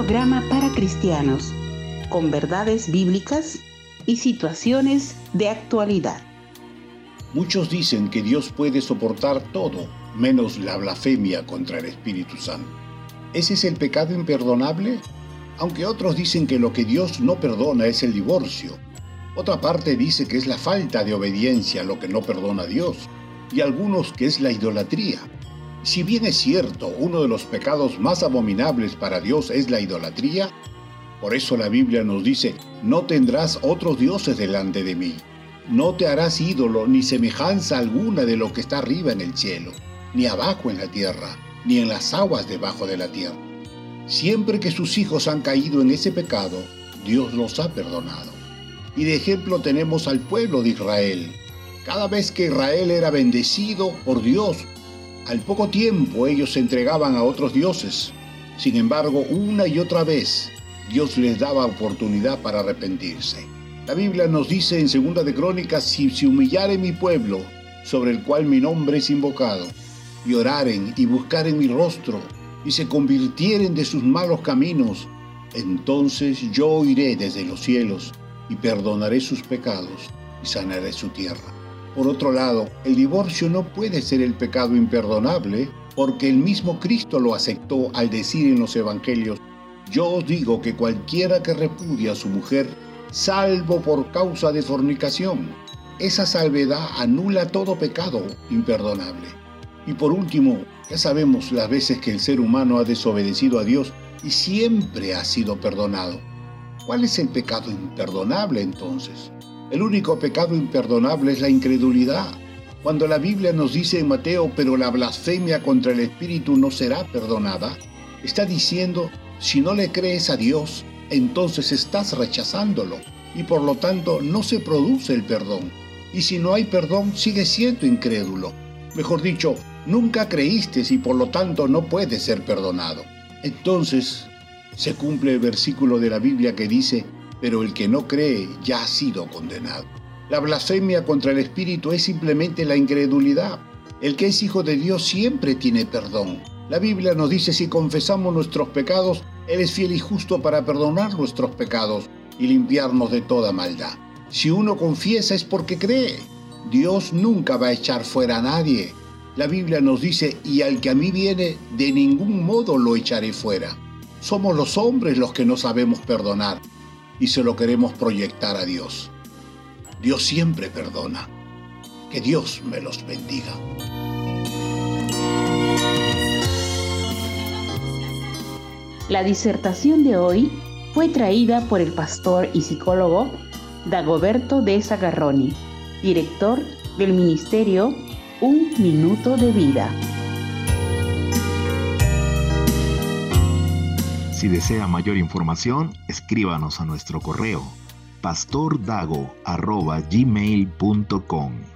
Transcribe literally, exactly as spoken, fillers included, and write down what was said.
programa para cristianos, con verdades bíblicas y situaciones de actualidad. Muchos dicen que Dios puede soportar todo, menos la blasfemia contra el Espíritu Santo. ¿Ese es el pecado imperdonable? Aunque otros dicen que lo que Dios no perdona es el divorcio. Otra parte dice que es la falta de obediencia lo que no perdona a Dios, y algunos que es la idolatría. Si bien es cierto, uno de los pecados más abominables para Dios es la idolatría, por eso la Biblia nos dice, no tendrás otros dioses delante de mí. No te harás ídolo ni semejanza alguna de lo que está arriba en el cielo, ni abajo en la tierra, ni en las aguas debajo de la tierra. Siempre que sus hijos han caído en ese pecado, Dios los ha perdonado. Y de ejemplo tenemos al pueblo de Israel. Cada vez que Israel era bendecido por Dios, al poco tiempo ellos se entregaban a otros dioses. Sin embargo, una y otra vez, Dios les daba oportunidad para arrepentirse. La Biblia nos dice en Segunda de Crónicas, si se humillare mi pueblo, sobre el cual mi nombre es invocado, y oraren y buscaren mi rostro, y se convirtieren de sus malos caminos, entonces yo oiré desde los cielos, y perdonaré sus pecados, y sanaré su tierra. Por otro lado, el divorcio no puede ser el pecado imperdonable, porque el mismo Cristo lo aceptó al decir en los evangelios, yo os digo que cualquiera que repudia a su mujer, salvo por causa de fornicación, esa salvedad anula todo pecado imperdonable. Y por último, ya sabemos las veces que el ser humano ha desobedecido a Dios y siempre ha sido perdonado. ¿Cuál es el pecado imperdonable entonces? El único pecado imperdonable es la incredulidad. Cuando la Biblia nos dice en Mateo, pero la blasfemia contra el Espíritu no será perdonada, está diciendo, si no le crees a Dios, entonces estás rechazándolo y por lo tanto no se produce el perdón. Y si no hay perdón, sigues siendo incrédulo. Mejor dicho, nunca creíste y por lo tanto no puedes ser perdonado. Entonces se cumple el versículo de la Biblia que dice, pero el que no cree ya ha sido condenado. La blasfemia contra el Espíritu es simplemente la incredulidad. El que es hijo de Dios siempre tiene perdón. La Biblia nos dice, si confesamos nuestros pecados, Él es fiel y justo para perdonar nuestros pecados y limpiarnos de toda maldad. Si uno confiesa es porque cree. Dios nunca va a echar fuera a nadie. La Biblia nos dice, y al que a mí viene, de ningún modo lo echaré fuera. Somos los hombres los que no sabemos perdonar y se lo queremos proyectar a Dios. Dios siempre perdona. Que Dios me los bendiga. La disertación de hoy fue traída por el pastor y psicólogo Dagoberto de Zagarroni, director del ministerio Un Minuto de Vida. Si desea mayor información, escríbanos a nuestro correo pastordago arroba gmail punto com.